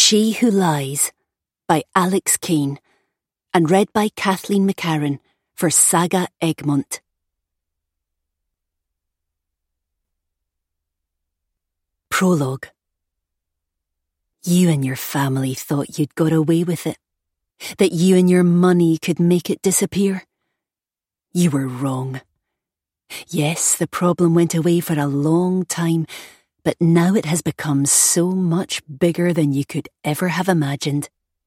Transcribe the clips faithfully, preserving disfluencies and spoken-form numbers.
She Who Lies by Alex Kane and read by Kathleen McCarran for Saga Egmont. Prologue. You and your family thought you'd got away with it, that you and your money could make it disappear. You were wrong. Yes, the problem went away for a long time, but now it has become so much bigger than you could ever have imagined.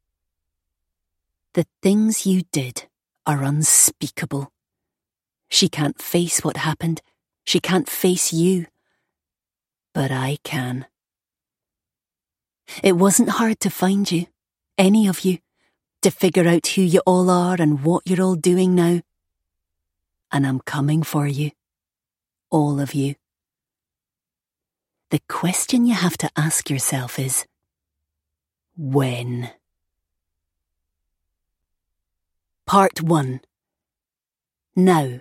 The things you did are unspeakable. She can't face what happened. She can't face you. But I can. It wasn't hard to find you, any of you, to figure out who you all are and what you're all doing now. And I'm coming for you, all of you. The question you have to ask yourself is, when? Part one. Now.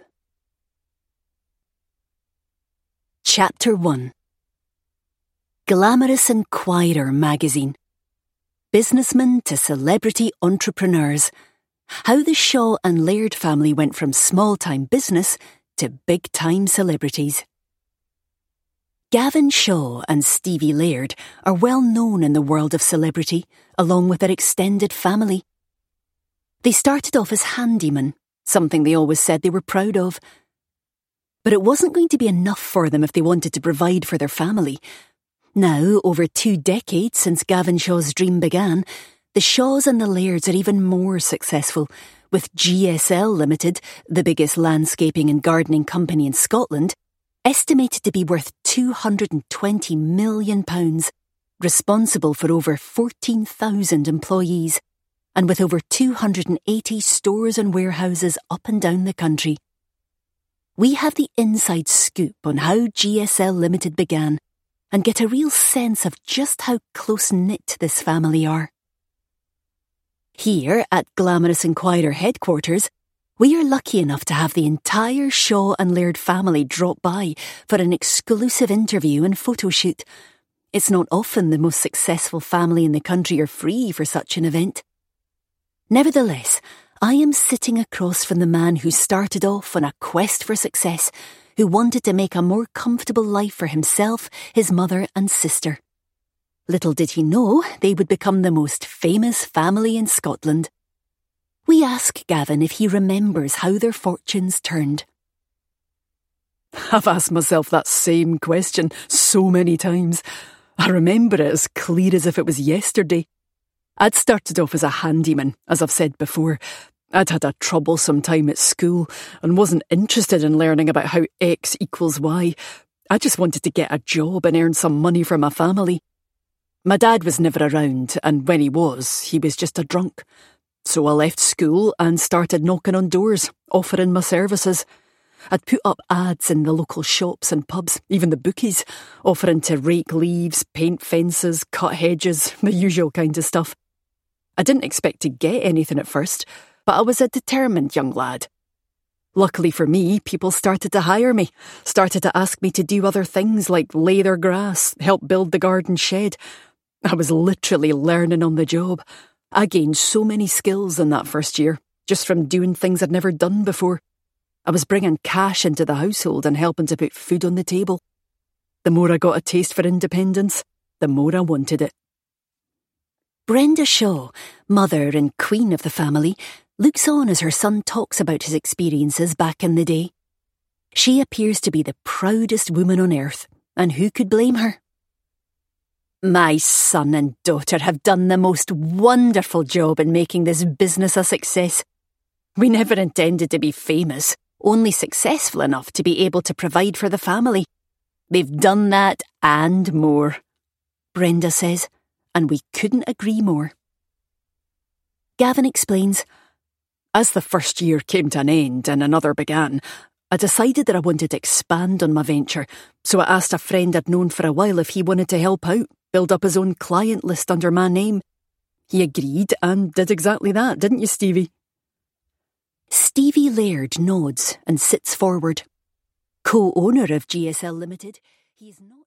Chapter one. Glamorous Inquirer magazine. Businessmen to celebrity entrepreneurs. How the Shaw and Laird family went from small-time business to big-time celebrities. Gavin Shaw and Stevie Laird are well known in the world of celebrity, along with their extended family. They started off as handymen, something they always said they were proud of. But it wasn't going to be enough for them if they wanted to provide for their family. Now, over two decades since Gavin Shaw's dream began, the Shaws and the Lairds are even more successful, with G S L Limited, the biggest landscaping and gardening company in Scotland, estimated to be worth two hundred twenty million pounds, responsible for over fourteen thousand employees, and with over two hundred eighty stores and warehouses up and down the country. We have the inside scoop on how G S L Limited began, and get a real sense of just how close-knit this family are. Here at Glamorous Inquirer headquarters, we are lucky enough to have the entire Shaw and Laird family drop by for an exclusive interview and photo shoot. It's not often the most successful family in the country are free for such an event. Nevertheless, I am sitting across from the man who started off on a quest for success, who wanted to make a more comfortable life for himself, his mother and sister. Little did he know they would become the most famous family in Scotland. We ask Gavin if he remembers how their fortunes turned. I've asked myself that same question so many times. I remember it as clear as if it was yesterday. I'd started off as a handyman, as I've said before. I'd had a troublesome time at school and wasn't interested in learning about how X equals Y. I just wanted to get a job and earn some money for my family. My dad was never around, and when he was, he was just a drunk. So I left school and started knocking on doors, offering my services. I'd put up ads in the local shops and pubs, even the bookies, offering to rake leaves, paint fences, cut hedges, the usual kind of stuff. I didn't expect to get anything at first, but I was a determined young lad. Luckily for me, people started to hire me, started to ask me to do other things like lay their grass, help build the garden shed. I was literally learning on the job. I gained so many skills in that first year, just from doing things I'd never done before. I was bringing cash into the household and helping to put food on the table. The more I got a taste for independence, the more I wanted it. Brenda Shaw, mother and queen of the family, looks on as her son talks about his experiences back in the day. She appears to be the proudest woman on earth, and who could blame her? My son and daughter have done the most wonderful job in making this business a success. We never intended to be famous, only successful enough to be able to provide for the family. They've done that and more, Brenda says, and we couldn't agree more. Gavin explains, as the first year came to an end and another began, I decided that I wanted to expand on my venture, so I asked a friend I'd known for a while if he wanted to help out, build up his own client list under my name. He agreed and did exactly that, didn't you, Stevie? Stevie Laird nods and sits forward. Co-owner of G S L Limited, he is not